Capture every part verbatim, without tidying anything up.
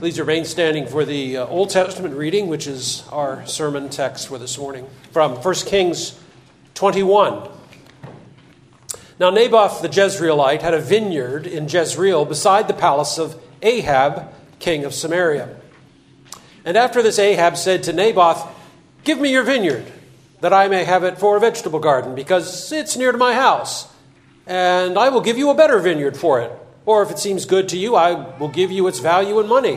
Please remain standing for the uh, Old Testament reading, which is our sermon text for this morning, from First Kings twenty-one. Now Naboth the Jezreelite had a vineyard in Jezreel beside the palace of Ahab, king of Samaria. And after this Ahab said to Naboth, "Give me your vineyard, that I may have it for a vegetable garden, because it's near to my house, and I will give you a better vineyard for it. Or if it seems good to you, I will give you its value in money."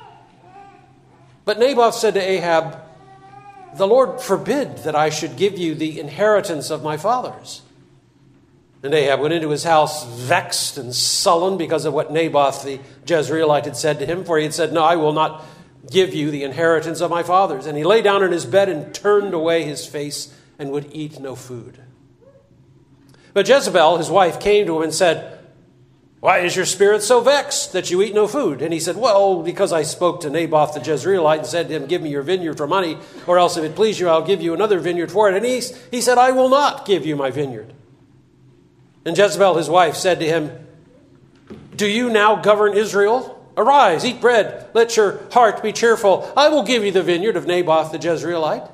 But Naboth said to Ahab, "The Lord forbid that I should give you the inheritance of my fathers." And Ahab went into his house vexed and sullen because of what Naboth the Jezreelite had said to him, for he had said, "No, I will not give you the inheritance of my fathers." And he lay down in his bed and turned away his face and would eat no food. But Jezebel, his wife, came to him and said, "Why is your spirit so vexed that you eat no food?" And he said, "Well, because I spoke to Naboth the Jezreelite and said to him, 'Give me your vineyard for money, or else if it please you, I'll give you another vineyard for it.' And he, he said, 'I will not give you my vineyard.' And Jezebel, his wife, said to him, 'Do you now govern Israel? Arise, eat bread, let your heart be cheerful. I will give you the vineyard of Naboth the Jezreelite.'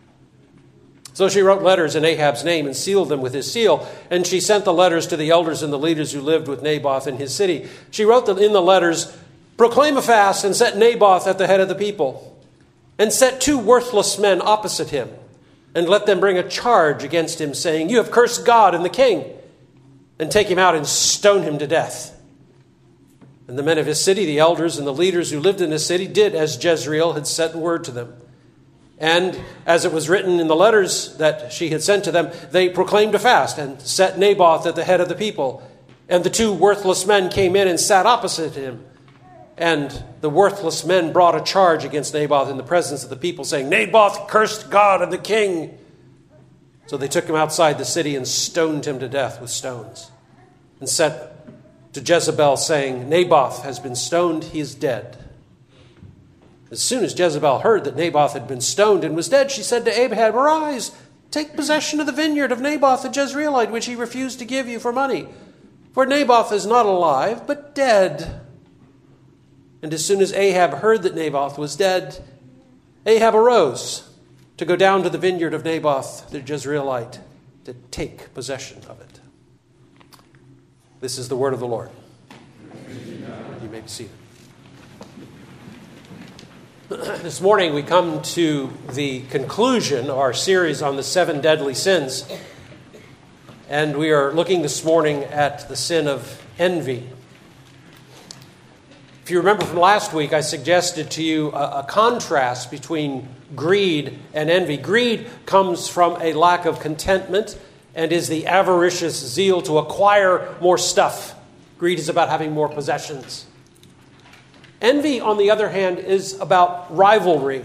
So she wrote letters in Ahab's name and sealed them with his seal. And she sent the letters to the elders and the leaders who lived with Naboth in his city. She wrote in the letters, 'Proclaim a fast and set Naboth at the head of the people. And set two worthless men opposite him. And let them bring a charge against him, saying, "You have cursed God and the king." And take him out and stone him to death." And the men of his city, the elders and the leaders who lived in his city, did as Jezreel had sent word to them. And as it was written in the letters that she had sent to them, they proclaimed a fast and set Naboth at the head of the people. And the two worthless men came in and sat opposite him. And the worthless men brought a charge against Naboth in the presence of the people, saying, "Naboth cursed God and the king." So they took him outside the city and stoned him to death with stones. And sent to Jezebel, saying, "Naboth has been stoned, he is dead." As soon as Jezebel heard that Naboth had been stoned and was dead, she said to Ahab, "Arise, take possession of the vineyard of Naboth the Jezreelite, which he refused to give you for money. For Naboth is not alive, but dead." And as soon as Ahab heard that Naboth was dead, Ahab arose to go down to the vineyard of Naboth the Jezreelite to take possession of it. This is the word of the Lord. You may be seated. This morning we come to the conclusion of our series on the seven deadly sins. And we are looking this morning at the sin of envy. If you remember from last week, I suggested to you a, a contrast between greed and envy. Greed comes from a lack of contentment and is the avaricious zeal to acquire more stuff. Greed is about having more possessions. Envy, on the other hand, is about rivalry.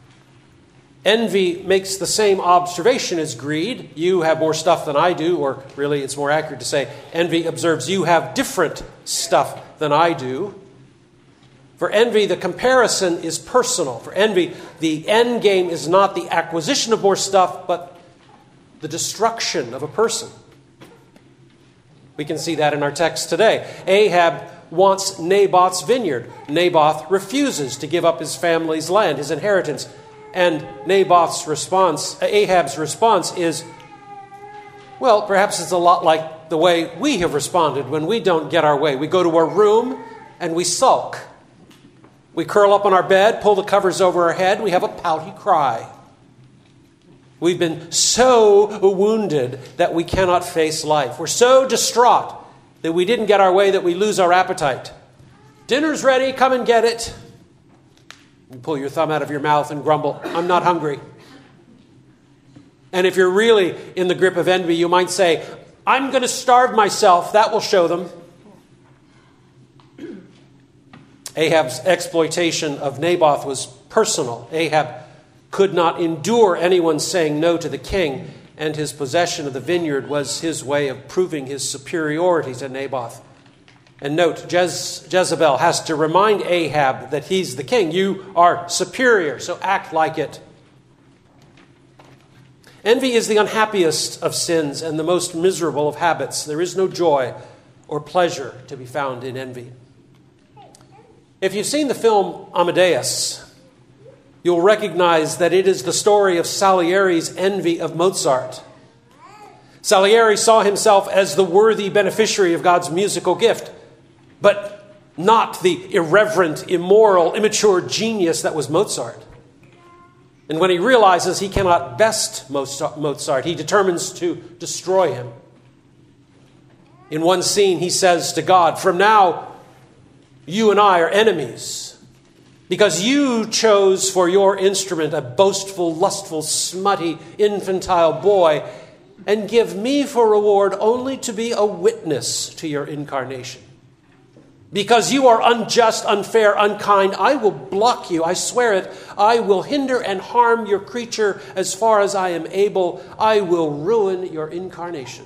Envy makes the same observation as greed. You have more stuff than I do, or really it's more accurate to say envy observes you have different stuff than I do. For envy, the comparison is personal. For envy, the end game is not the acquisition of more stuff, but the destruction of a person. We can see that in our text today. Ahab wants Naboth's vineyard. Naboth refuses to give up his family's land, his inheritance. And Naboth's response, Ahab's response is, well, perhaps it's a lot like the way we have responded when we don't get our way. We go to our room and we sulk. We curl up on our bed, pull the covers over our head, we have a pouty cry. We've been so wounded that we cannot face life. We're so distraught that we didn't get our way that we lose our appetite. Dinner's ready, come and get it. You pull your thumb out of your mouth and grumble, "I'm not hungry." And if you're really in the grip of envy, you might say, "I'm going to starve myself. That will show them." Ahab's exploitation of Naboth was personal. Ahab could not endure anyone saying no to the king, and his possession of the vineyard was his way of proving his superiority to Naboth. And note, Jez- Jezebel has to remind Ahab that he's the king. You are superior, so act like it. Envy is the unhappiest of sins and the most miserable of habits. There is no joy or pleasure to be found in envy. If you've seen the film Amadeus, you'll recognize that it is the story of Salieri's envy of Mozart. Salieri saw himself as the worthy beneficiary of God's musical gift, but not the irreverent, immoral, immature genius that was Mozart. And when he realizes he cannot best Mozart, he determines to destroy him. In one scene, he says to God, "From now, you and I are enemies, because you chose for your instrument a boastful, lustful, smutty, infantile boy, and give me for reward only to be a witness to your incarnation. Because you are unjust, unfair, unkind, I will block you, I swear it. I will hinder and harm your creature as far as I am able. I will ruin your incarnation."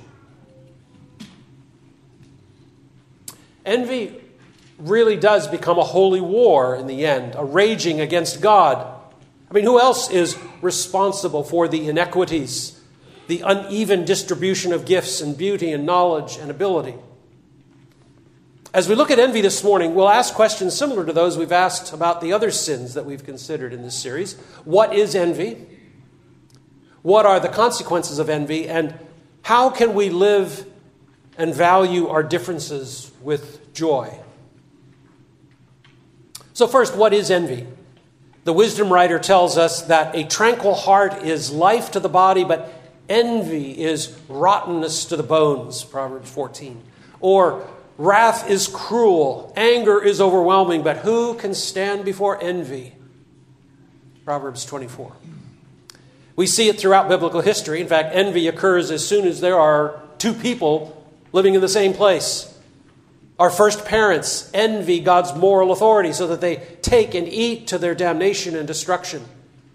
Envy really does become a holy war in the end, a raging against God. I mean, who else is responsible for the inequities, the uneven distribution of gifts and beauty and knowledge and ability? As we look at envy this morning, we'll ask questions similar to those we've asked about the other sins that we've considered in this series. What is envy? What are the consequences of envy? And how can we live and value our differences with joy? So first, what is envy? The wisdom writer tells us that a tranquil heart is life to the body, but envy is rottenness to the bones, Proverbs fourteen. Or wrath is cruel, anger is overwhelming, but who can stand before envy? Proverbs twenty-four. We see it throughout biblical history. In fact, envy occurs as soon as there are two people living in the same place. Our first parents envy God's moral authority so that they take and eat to their damnation and destruction.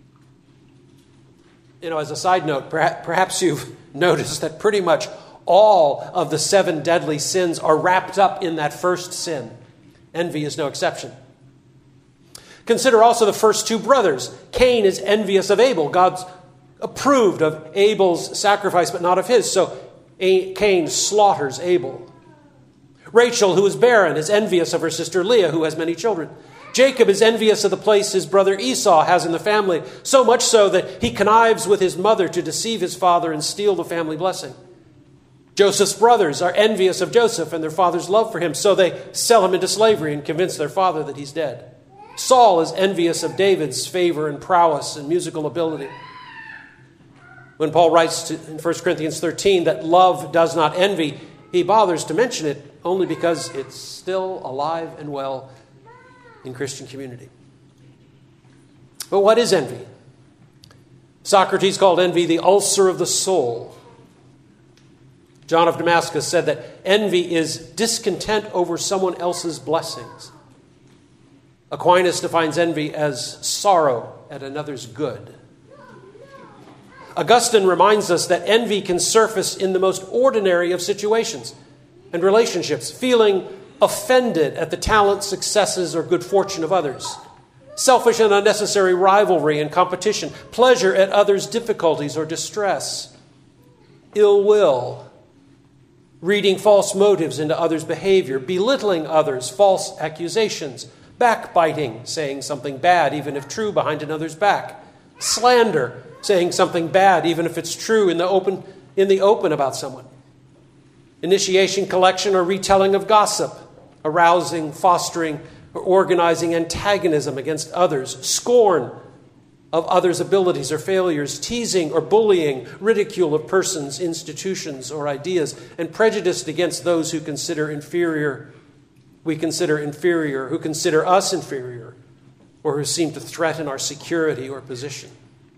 You know, as a side note, perhaps you've noticed that pretty much all of the seven deadly sins are wrapped up in that first sin. Envy is no exception. Consider also the first two brothers. Cain is envious of Abel. God's approved of Abel's sacrifice, but not of his. So Cain slaughters Abel. Rachel, who is barren, is envious of her sister Leah, who has many children. Jacob is envious of the place his brother Esau has in the family, so much so that he connives with his mother to deceive his father and steal the family blessing. Joseph's brothers are envious of Joseph and their father's love for him, so they sell him into slavery and convince their father that he's dead. Saul is envious of David's favor and prowess and musical ability. When Paul writes to, in First Corinthians thirteen that love does not envy, he bothers to mention it only because it's still alive and well in Christian community. But what is envy? Socrates called envy the ulcer of the soul. John of Damascus said that envy is discontent over someone else's blessings. Aquinas defines envy as sorrow at another's good. Augustine reminds us that envy can surface in the most ordinary of situations and relationships, feeling offended at the talent, successes, or good fortune of others, selfish and unnecessary rivalry and competition, pleasure at others' difficulties or distress, ill will, reading false motives into others' behavior, belittling others, false accusations, backbiting, saying something bad even if true behind another's back, slander, saying something bad even if it's true in the open in the open about someone, initiation, collection, or retelling of gossip, arousing, fostering, or organizing antagonism against others, scorn of others' abilities or failures, teasing or bullying, ridicule of persons, institutions, or ideas, and prejudice against those who consider inferior, we consider inferior, who consider us inferior, or who seem to threaten our security or position.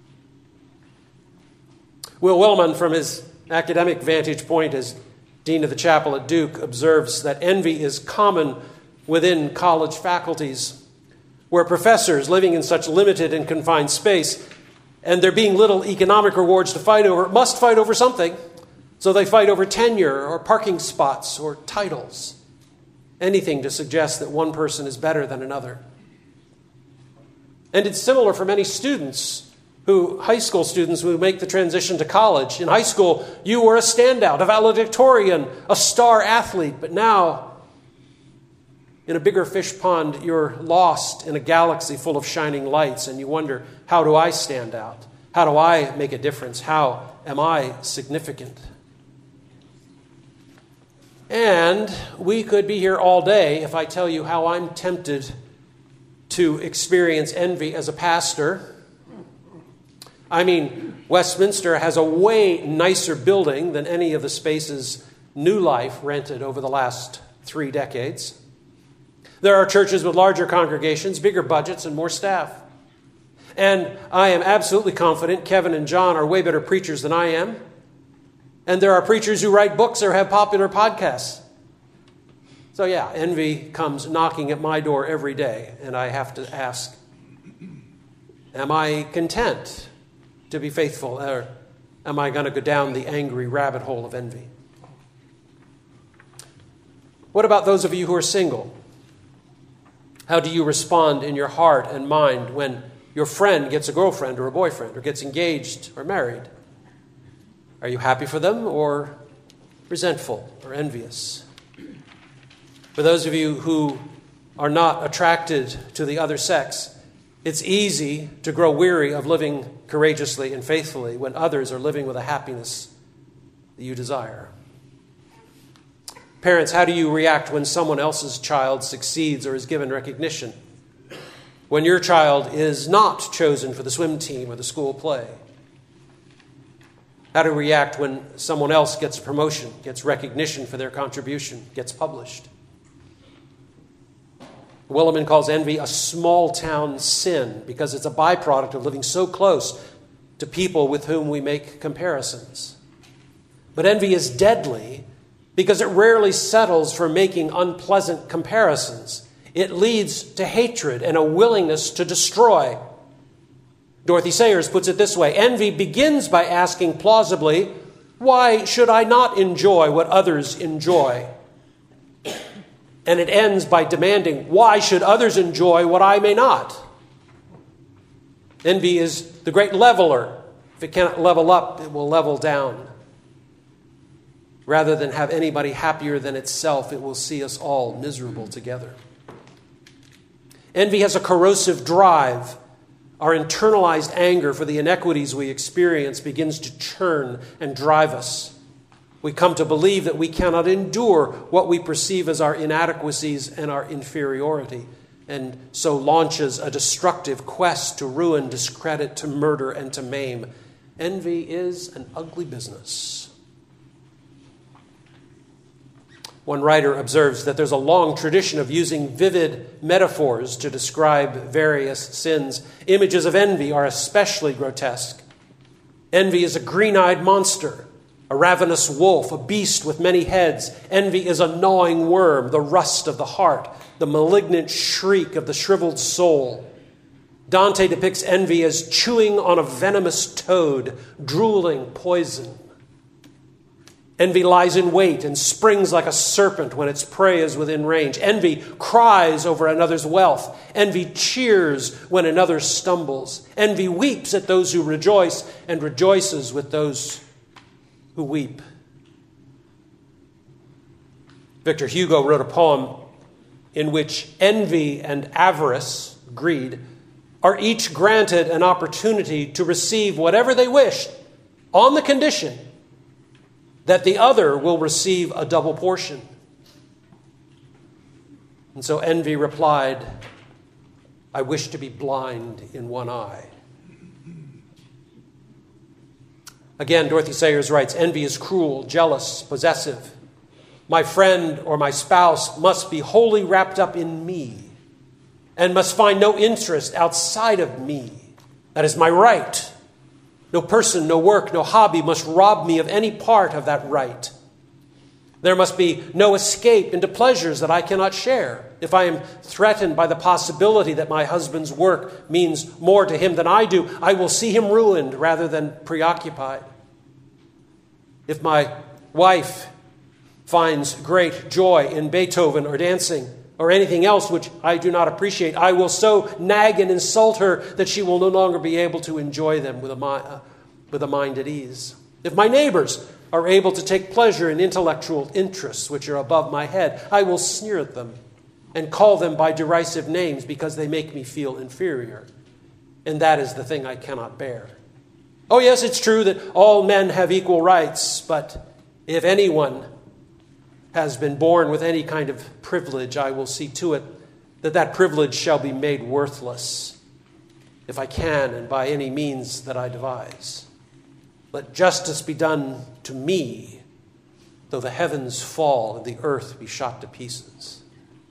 Will Willman, from his academic vantage point as dean of the chapel at Duke, observes that envy is common within college faculties, where professors living in such limited and confined space, and there being little economic rewards to fight over, must fight over something. So they fight over tenure or parking spots or titles, anything to suggest that one person is better than another. And it's similar for many students who, high school students who make the transition to college. In high school, you were a standout, a valedictorian, a star athlete, but now in a bigger fish pond, you're lost in a galaxy full of shining lights, and you wonder, how do I stand out? How do I make a difference? How am I significant? And we could be here all day if I tell you how I'm tempted to experience envy as a pastor. I mean, Westminster has a way nicer building than any of the spaces New Life rented over the last three decades. There are churches with larger congregations, bigger budgets, and more staff. And I am absolutely confident Kevin and John are way better preachers than I am. And there are preachers who write books or have popular podcasts. So yeah, envy comes knocking at my door every day, and I have to ask, am I content to be faithful, or am I going to go down the angry rabbit hole of envy? What about those of you who are single? How do you respond in your heart and mind when your friend gets a girlfriend or a boyfriend or gets engaged or married? Are you happy for them or resentful or envious? For those of you who are not attracted to the other sex, it's easy to grow weary of living courageously and faithfully when others are living with a happiness that you desire. Parents, how do you react when someone else's child succeeds or is given recognition? When your child is not chosen for the swim team or the school play? How do you react when someone else gets a promotion, gets recognition for their contribution, gets published? Williman calls envy a small-town sin because it's a byproduct of living so close to people with whom we make comparisons. But envy is deadly because it rarely settles for making unpleasant comparisons. It leads to hatred and a willingness to destroy. Dorothy Sayers puts it this way: envy begins by asking plausibly, why should I not enjoy what others enjoy? And it ends by demanding, why should others enjoy what I may not? Envy is the great leveler. If it cannot level up, it will level down. Rather than have anybody happier than itself, it will see us all miserable together. Envy has a corrosive drive. Our internalized anger for the inequities we experience begins to churn and drive us. We come to believe that we cannot endure what we perceive as our inadequacies and our inferiority, and so launches a destructive quest to ruin, discredit, to murder, and to maim. Envy is an ugly business. One writer observes that there's a long tradition of using vivid metaphors to describe various sins. Images of envy are especially grotesque. Envy is a green-eyed monster, a ravenous wolf, a beast with many heads. Envy is a gnawing worm, the rust of the heart, the malignant shriek of the shriveled soul. Dante depicts envy as chewing on a venomous toad, drooling poison. Envy lies in wait and springs like a serpent when its prey is within range. Envy cries over another's wealth. Envy cheers when another stumbles. Envy weeps at those who rejoice and rejoices with those who weep. Victor Hugo wrote a poem in which envy and avarice, greed, are each granted an opportunity to receive whatever they wish on the condition that the other will receive a double portion. And so envy replied, I wish to be blind in one eye. Again, Dorothy Sayers writes, envy is cruel, jealous, possessive. My friend or my spouse must be wholly wrapped up in me and must find no interest outside of me. That is my right. No person, no work, no hobby must rob me of any part of that right. There must be no escape into pleasures that I cannot share. If I am threatened by the possibility that my husband's work means more to him than I do, I will see him ruined rather than preoccupied. If my wife finds great joy in Beethoven or dancing or anything else which I do not appreciate, I will so nag and insult her that she will no longer be able to enjoy them with a, uh, with a mind at ease. If my neighbors are able to take pleasure in intellectual interests which are above my head, I will sneer at them and call them by derisive names because they make me feel inferior. And that is the thing I cannot bear. Oh, yes, it's true that all men have equal rights, but if anyone has been born with any kind of privilege, I will see to it that that privilege shall be made worthless, if I can and by any means that I devise. Let justice be done to me, though the heavens fall and the earth be shot to pieces.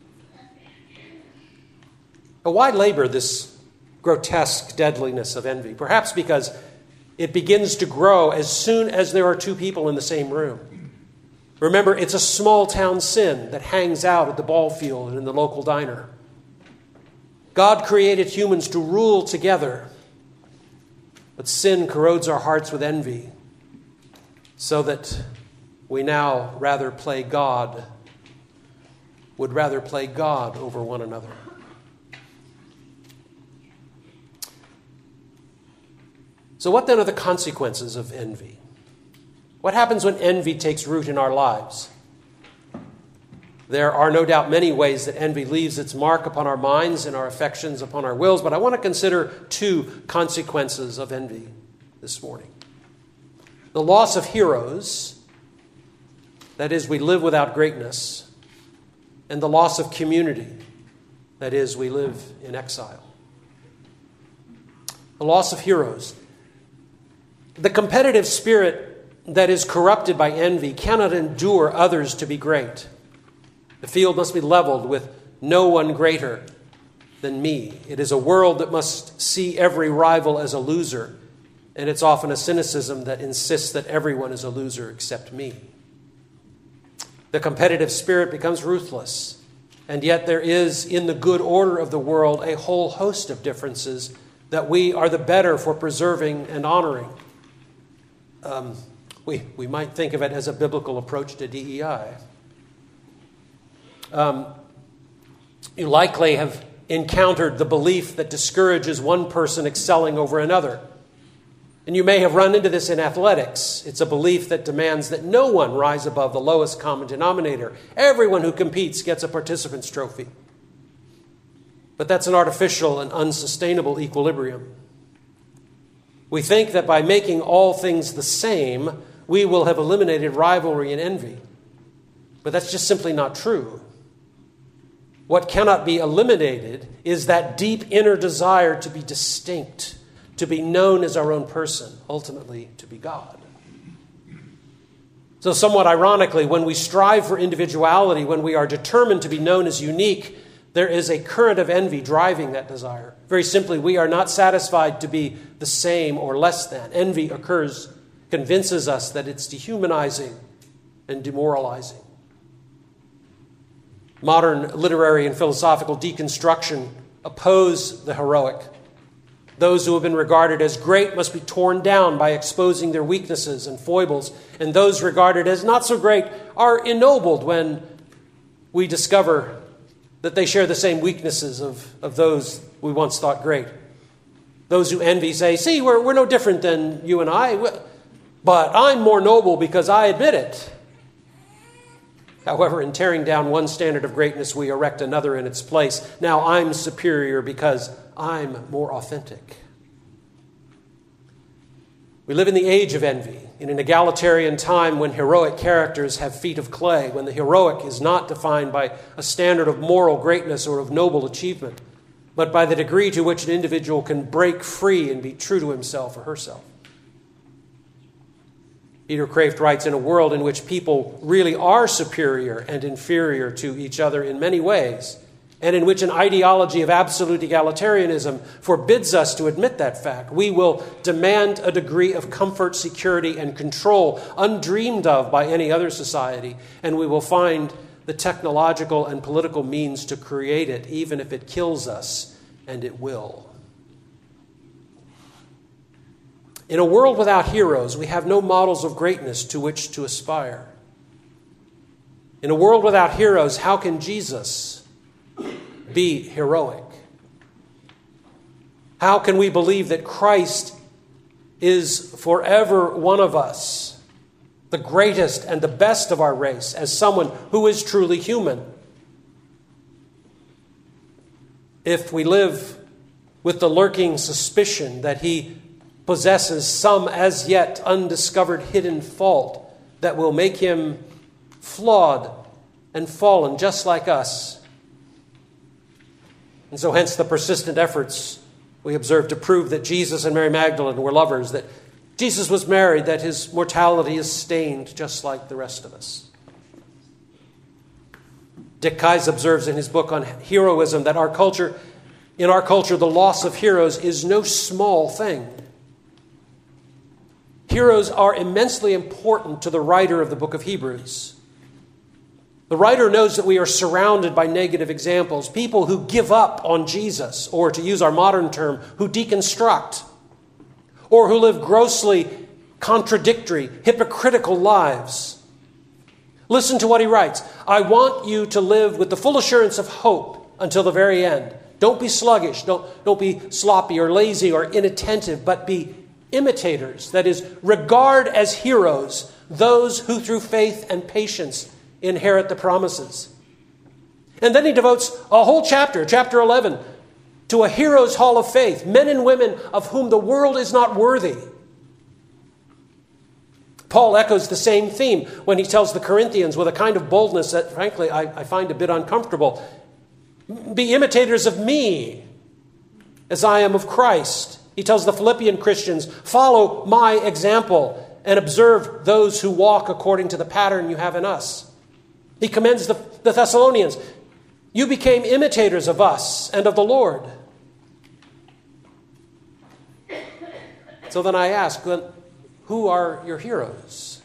But why labor this grotesque deadliness of envy? Perhaps because it begins to grow as soon as there are two people in the same room. Remember, it's a small town sin that hangs out at the ball field and in the local diner. God created humans to rule together, but sin corrodes our hearts with envy, so that we now rather play God, would rather play God over one another. So what then are the consequences of envy? What happens when envy takes root in our lives? There are no doubt many ways that envy leaves its mark upon our minds and our affections, upon our wills, but I want to consider two consequences of envy this morning. The loss of heroes, that is, we live without greatness, and the loss of community, that is, we live in exile. The loss of heroes. The competitive spirit that is corrupted by envy cannot endure others to be great. The field must be leveled with no one greater than me. It is a world that must see every rival as a loser, and it's often a cynicism that insists that everyone is a loser except me. The competitive spirit becomes ruthless, and yet there is, in the good order of the world, a whole host of differences that we are the better for preserving and honoring. Um, we, we might think of it as a biblical approach to D E I. Um, you likely have encountered the belief that discourages one person excelling over another. And you may have run into this in athletics. It's a belief that demands that no one rise above the lowest common denominator. Everyone who competes gets a participant's trophy. But that's an artificial and unsustainable equilibrium. We think that by making all things the same, we will have eliminated rivalry and envy. But that's just simply not true. What cannot be eliminated is that deep inner desire to be distinct, to be known as our own person, ultimately to be God. So somewhat ironically, when we strive for individuality, when we are determined to be known as unique, there is a current of envy driving that desire. Very simply, we are not satisfied to be the same or less than. Envy occurs, convinces us that it's dehumanizing and demoralizing. Modern literary and philosophical deconstruction oppose the heroic. Those who have been regarded as great must be torn down by exposing their weaknesses and foibles, and those regarded as not so great are ennobled when we discover that they share the same weaknesses of, of those we once thought great. Those who envy say, see, we're, we're no different than you and I, but I'm more noble because I admit it. However, in tearing down one standard of greatness, we erect another in its place. Now I'm superior because I'm more authentic. We live in the age of envy, in an egalitarian time when heroic characters have feet of clay, when the heroic is not defined by a standard of moral greatness or of noble achievement, but by the degree to which an individual can break free and be true to himself or herself. Peter Kraft writes, in a world in which people really are superior and inferior to each other in many ways, and in which an ideology of absolute egalitarianism forbids us to admit that fact, we will demand a degree of comfort, security, and control undreamed of by any other society, and we will find the technological and political means to create it, even if it kills us, and it will. In a world without heroes, we have no models of greatness to which to aspire. In a world without heroes, how can Jesus be heroic? How can we believe that Christ is forever one of us, the greatest and the best of our race, as someone who is truly human? if we live with the lurking suspicion that he possesses some as yet undiscovered hidden fault that will make him flawed and fallen just like us. And so hence the persistent efforts we observe to prove that Jesus and Mary Magdalene were lovers, that Jesus was married, that his mortality is stained just like the rest of us. Dick Keyes observes in his book on heroism that our culture, in our culture, the loss of heroes is no small thing. Heroes are immensely important to the writer of the book of Hebrews. The writer knows that we are surrounded by negative examples, people who give up on Jesus, or to use our modern term, who deconstruct, or who live grossly contradictory, hypocritical lives. Listen to what he writes. I want you to live with the full assurance of hope until the very end. Don't be sluggish, don't, don't be sloppy or lazy or inattentive, but be imitators, that is, regard as heroes those who through faith and patience inherit the promises. And then he devotes a whole chapter, chapter eleven, to a hero's hall of faith, men and women of whom the world is not worthy. Paul echoes the same theme when he tells the Corinthians with a kind of boldness that, frankly, I, I find a bit uncomfortable. Be imitators of me as I am of Christ. He tells the Philippian Christians, follow my example and observe those who walk according to the pattern you have in us. He commends the, the Thessalonians. You became imitators of us and of the Lord. So then I ask, then, who are your heroes?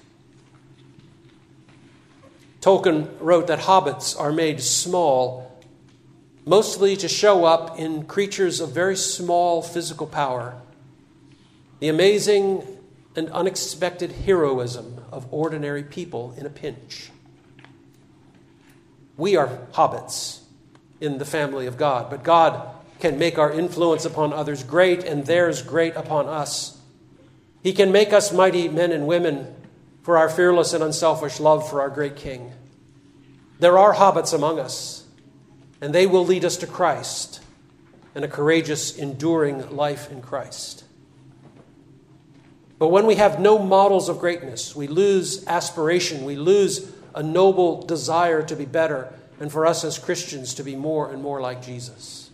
Tolkien wrote that hobbits are made small, mostly to show up in creatures of very small physical power. The amazing and unexpected heroism of ordinary people in a pinch. We are hobbits in the family of God, but God can make our influence upon others great and theirs great upon us. He can make us mighty men and women for our fearless and unselfish love for our great King. There are hobbits among us, and they will lead us to Christ and a courageous, enduring life in Christ. But when we have no models of greatness, we lose aspiration, we lose a noble desire to be better, and for us as Christians to be more and more like Jesus.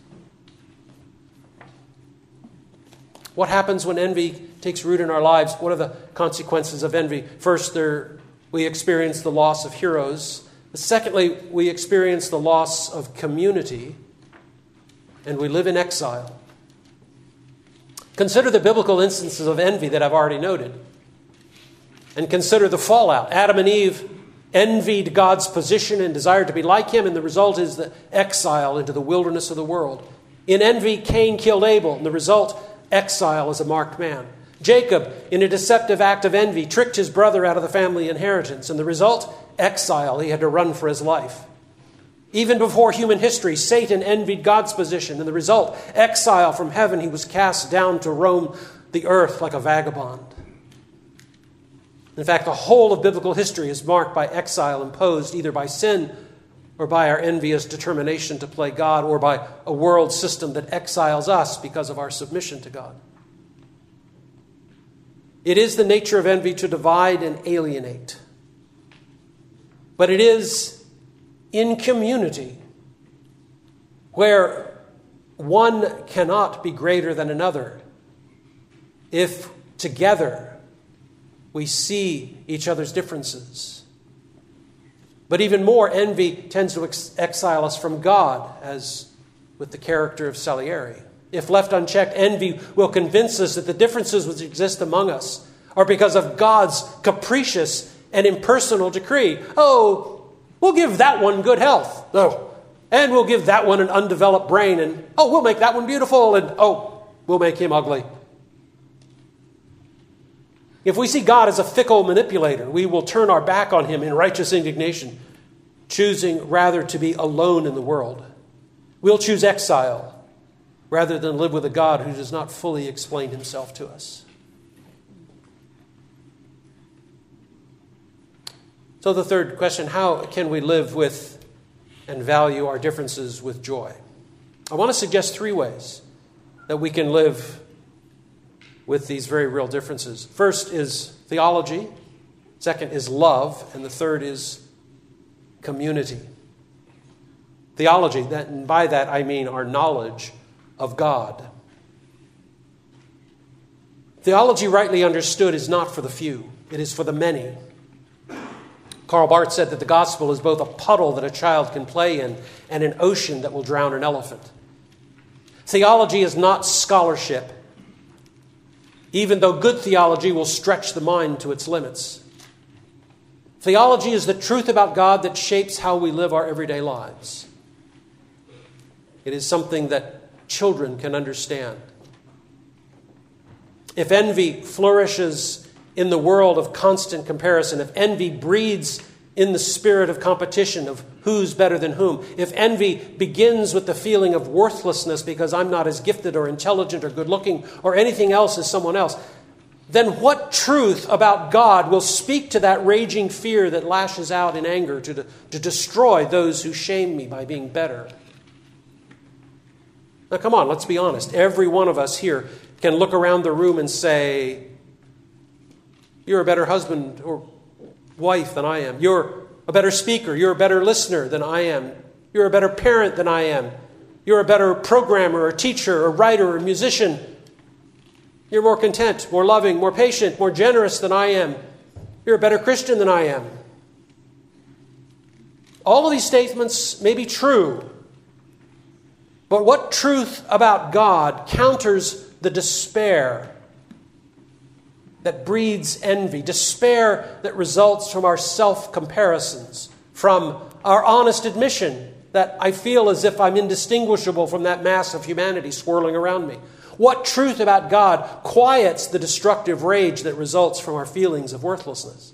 What happens when envy takes root in our lives? What are the consequences of envy? First, there, we experience the loss of heroes. Secondly, we experience the loss of community, and we live in exile. Consider the biblical instances of envy that I've already noted, and consider the fallout. Adam and Eve envied God's position and desired to be like him, and the result is the exile into the wilderness of the world. In envy, Cain killed Abel, and the result, exile as a marked man. Jacob, in a deceptive act of envy, tricked his brother out of the family inheritance, and the result, exile. He had to run for his life. Even before human history, Satan envied God's position, and the result, exile from heaven. He was cast down to roam the earth like a vagabond. In fact, the whole of biblical history is marked by exile imposed either by sin or by our envious determination to play God, or by a world system that exiles us because of our submission to God. It is the nature of envy to divide and alienate. But it is in community where one cannot be greater than another if together we see each other's differences. But even more, envy tends to ex- exile us from God, as with the character of Salieri. If left unchecked, envy will convince us that the differences which exist among us are because of God's capricious and impersonal decree. Oh, we'll give that one good health. Oh, and we'll give that one an undeveloped brain. And oh, we'll make that one beautiful. And oh, we'll make him ugly. If we see God as a fickle manipulator, we will turn our back on him in righteous indignation, choosing rather to be alone in the world. We'll choose exile rather than live with a God who does not fully explain himself to us. So the third question, how can we live with and value our differences with joy? I want to suggest three ways that we can live with these very real differences. First is theology. Second is love. And the third is community. Theology, that, and by that I mean our knowledge of God. Theology, rightly understood, is not for the few. It is for the many. Karl Barth said that the gospel is both a puddle that a child can play in and an ocean that will drown an elephant. Theology is not scholarship, even though good theology will stretch the mind to its limits. Theology is the truth about God that shapes how we live our everyday lives. It is something that children can understand. If envy flourishes in the world of constant comparison, if envy breeds in the spirit of competition of who's better than whom, if envy begins with the feeling of worthlessness because I'm not as gifted or intelligent or good looking or anything else as someone else, then what truth about God will speak to that raging fear that lashes out in anger to, to destroy those who shame me by being better? Now, come on, let's be honest. Every one of us here can look around the room and say, you're a better husband or wife than I am. You're a better speaker. You're a better listener than I am. You're a better parent than I am. You're a better programmer or teacher or writer or musician. You're more content, more loving, more patient, more generous than I am. You're a better Christian than I am. All of these statements may be true, but what truth about God counters the despair that breeds envy, despair that results from our self-comparisons, from our honest admission that I feel as if I'm indistinguishable from that mass of humanity swirling around me? What truth about God quiets the destructive rage that results from our feelings of worthlessness?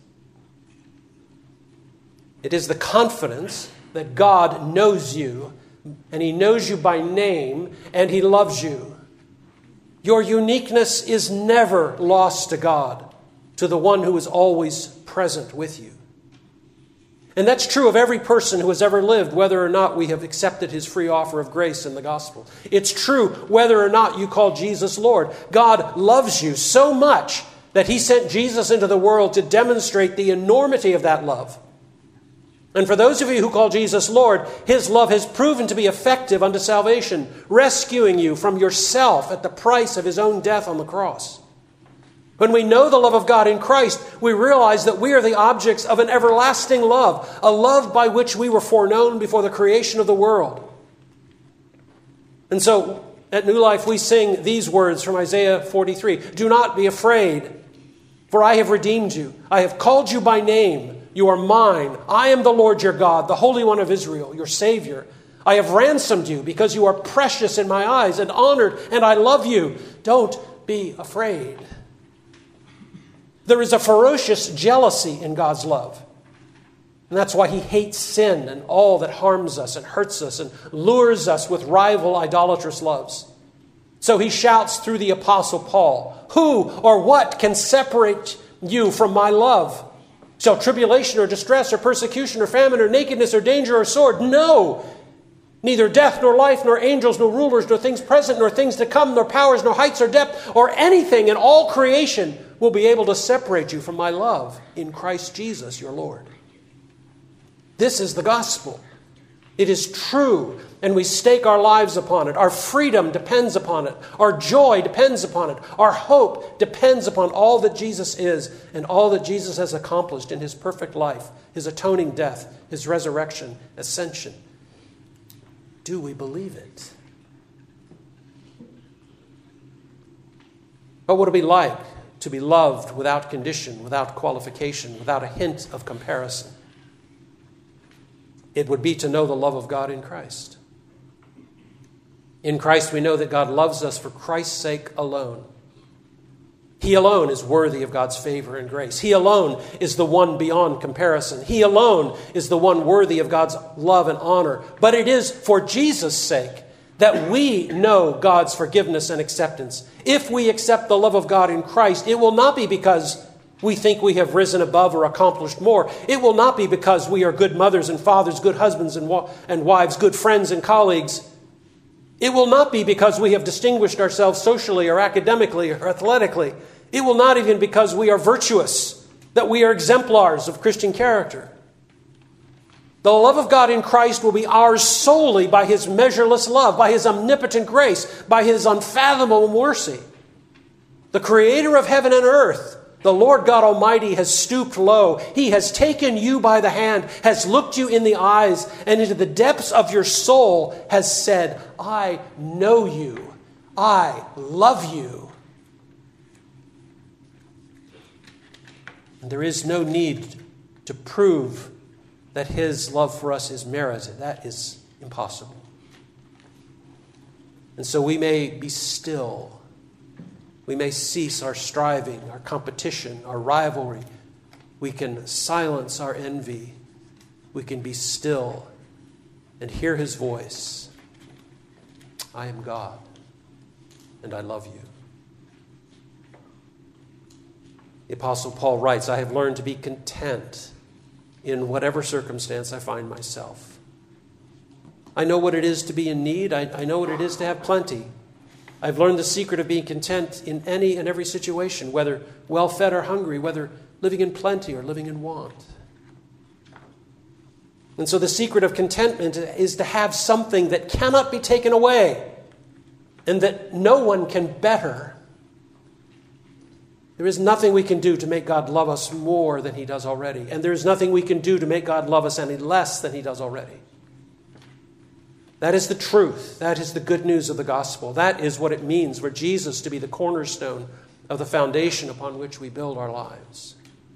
It is the confidence that God knows you, and He knows you by name, and He loves you. Your uniqueness is never lost to God, to the one who is always present with you. And that's true of every person who has ever lived, whether or not we have accepted His free offer of grace in the gospel. It's true whether or not you call Jesus Lord. God loves you so much that He sent Jesus into the world to demonstrate the enormity of that love. And for those of you who call Jesus Lord, His love has proven to be effective unto salvation, rescuing you from yourself at the price of His own death on the cross. When we know the love of God in Christ, we realize that we are the objects of an everlasting love, a love by which we were foreknown before the creation of the world. And so, at New Life, we sing these words from Isaiah forty-three. Do not be afraid, for I have redeemed you. I have called you by name. You are mine. I am the Lord your God, the Holy One of Israel, your Savior. I have ransomed you because you are precious in my eyes and honored, and I love you. Don't be afraid. There is a ferocious jealousy in God's love. And that's why He hates sin and all that harms us and hurts us and lures us with rival idolatrous loves. So He shouts through the Apostle Paul, who or what can separate you from my love? Shall tribulation or distress or persecution or famine or nakedness or danger or sword? No! Neither death nor life nor angels nor rulers nor things present nor things to come nor powers nor heights or depth or anything in all creation will be able to separate you from my love in Christ Jesus your Lord. This is the gospel. It is true, and we stake our lives upon it. Our freedom depends upon it. Our joy depends upon it. Our hope depends upon all that Jesus is and all that Jesus has accomplished in His perfect life, His atoning death, His resurrection, ascension. Do we believe it? What would it be like to be loved without condition, without qualification, without a hint of comparison? It would be to know the love of God in Christ. In Christ we know that God loves us for Christ's sake alone. He alone is worthy of God's favor and grace. He alone is the one beyond comparison. He alone is the one worthy of God's love and honor. But it is for Jesus' sake that we know God's forgiveness and acceptance. If we accept the love of God in Christ, it will not be because we think we have risen above or accomplished more. It will not be because we are good mothers and fathers, good husbands and, wa- and wives, good friends and colleagues. It will not be because we have distinguished ourselves socially or academically or athletically. It will not even be because we are virtuous, that we are exemplars of Christian character. The love of God in Christ will be ours solely by His measureless love, by His omnipotent grace, by His unfathomable mercy. The Creator of heaven and earth, the Lord God Almighty, has stooped low. He has taken you by the hand, has looked you in the eyes, and into the depths of your soul has said, I know you. I love you. And there is no need to prove that His love for us is merited. That is impossible. And so we may be still. We may cease our striving, our competition, our rivalry. We can silence our envy. We can be still and hear His voice. I am God, and I love you. The Apostle Paul writes, I have learned to be content in whatever circumstance I find myself. I know what it is to be in need. I, I know what it is to have plenty. I've learned the secret of being content in any and every situation, whether well-fed or hungry, whether living in plenty or living in want. And so the secret of contentment is to have something that cannot be taken away and that no one can better. There is nothing we can do to make God love us more than He does already. And there is nothing we can do to make God love us any less than He does already. That is the truth. That is the good news of the gospel. That is what it means for Jesus to be the cornerstone of the foundation upon which we build our lives.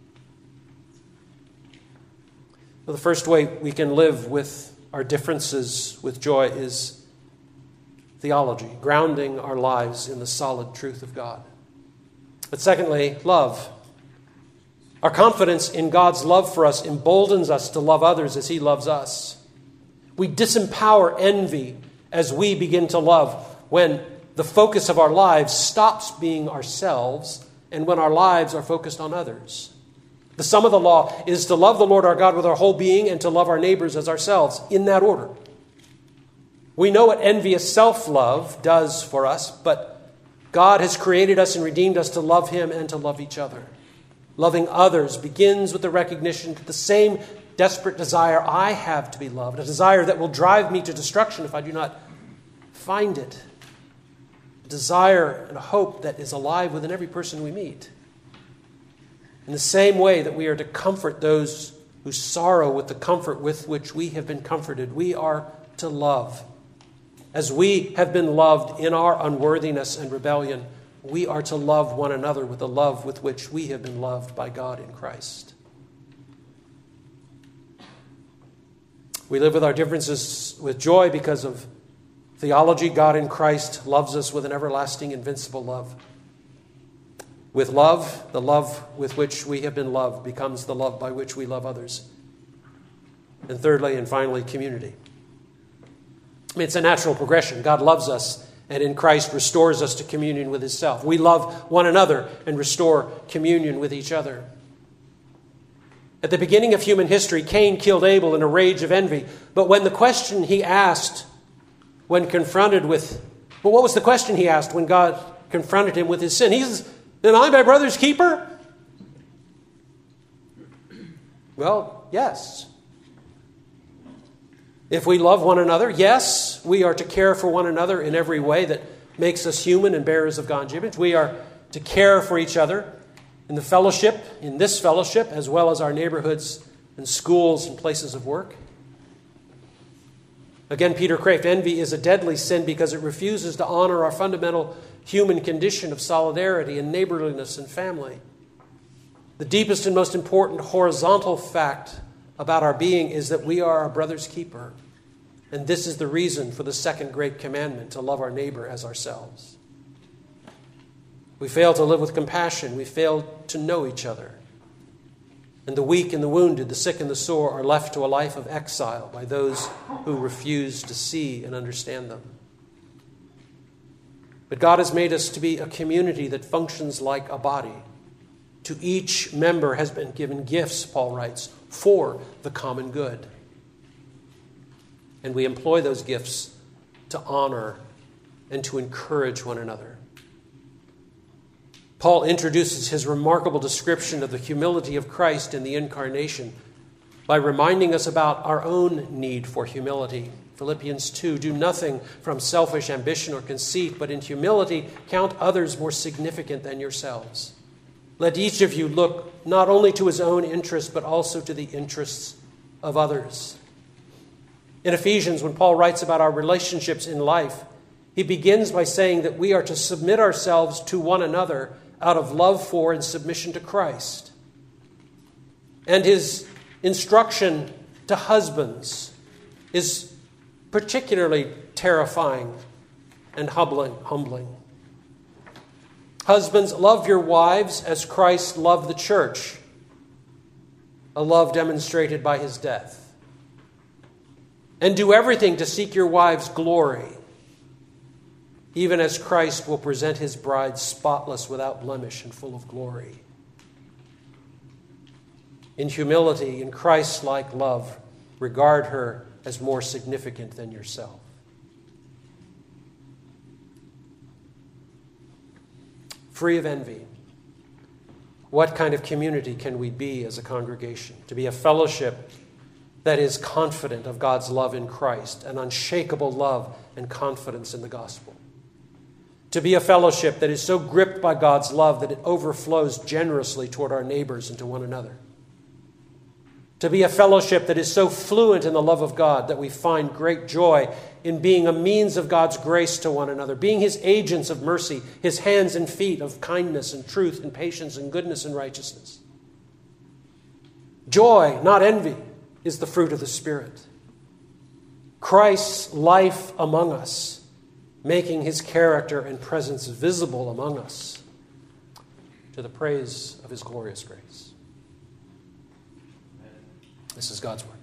Well, the first way we can live with our differences with joy is theology, grounding our lives in the solid truth of God. But secondly, love. Our confidence in God's love for us emboldens us to love others as He loves us. We disempower envy as we begin to love when the focus of our lives stops being ourselves and when our lives are focused on others. The sum of the law is to love the Lord our God with our whole being and to love our neighbors as ourselves, in that order. We know what envious self-love does for us, but God has created us and redeemed us to love Him and to love each other. Loving others begins with the recognition that the same desperate desire I have to be loved, a desire that will drive me to destruction if I do not find it, a desire and a hope that is alive within every person we meet. In the same way that we are to comfort those who sorrow with the comfort with which we have been comforted, we are to love. As we have been loved in our unworthiness and rebellion, we are to love one another with the love with which we have been loved by God in Christ. We live with our differences with joy because of theology. God in Christ loves us with an everlasting, invincible love. With love, the love with which we have been loved becomes the love by which we love others. And thirdly and finally, community. I mean, it's a natural progression. God loves us and in Christ restores us to communion with Himself. We love one another and restore communion with each other. At the beginning of human history, Cain killed Abel in a rage of envy. But when the question he asked, when confronted with, but what was the question he asked when God confronted him with his sin? He says, am I my brother's keeper? Well, yes. If we love one another, yes, we are to care for one another in every way that makes us human and bearers of God's image. We are to care for each other in the fellowship, in this fellowship, as well as our neighborhoods and schools and places of work. Again, Peter Kraft, envy is a deadly sin because it refuses to honor our fundamental human condition of solidarity and neighborliness and family. The deepest and most important horizontal fact about our being is that we are our brother's keeper. And this is the reason for the second great commandment, to love our neighbor as ourselves. We fail to live with compassion. We fail to know each other. And the weak and the wounded, the sick and the sore are left to a life of exile by those who refuse to see and understand them. But God has made us to be a community that functions like a body. To each member has been given gifts, Paul writes, for the common good. And we employ those gifts to honor and to encourage one another. Paul introduces his remarkable description of the humility of Christ in the incarnation by reminding us about our own need for humility. Philippians two, do nothing from selfish ambition or conceit, but in humility count others more significant than yourselves. Let each of you look not only to his own interests, but also to the interests of others. In Ephesians, when Paul writes about our relationships in life, he begins by saying that we are to submit ourselves to one another out of love for and submission to Christ. And his instruction to husbands is particularly terrifying and humbling. humbling. Husbands, love your wives as Christ loved the church, a love demonstrated by his death. And do everything to seek your wives' glory, even as Christ will present his bride spotless, without blemish, and full of glory. In humility, in Christ-like love, regard her as more significant than yourself. Free of envy, what kind of community can we be as a congregation? To be a fellowship that is confident of God's love in Christ, an unshakable love and confidence in the gospel. To be a fellowship that is so gripped by God's love that it overflows generously toward our neighbors and to one another. To be a fellowship that is so fluent in the love of God that we find great joy in being a means of God's grace to one another, being his agents of mercy, his hands and feet of kindness and truth and patience and goodness and righteousness. Joy, not envy, is the fruit of the Spirit. Christ's life among us, making his character and presence visible among us to the praise of his glorious grace. This is God's word.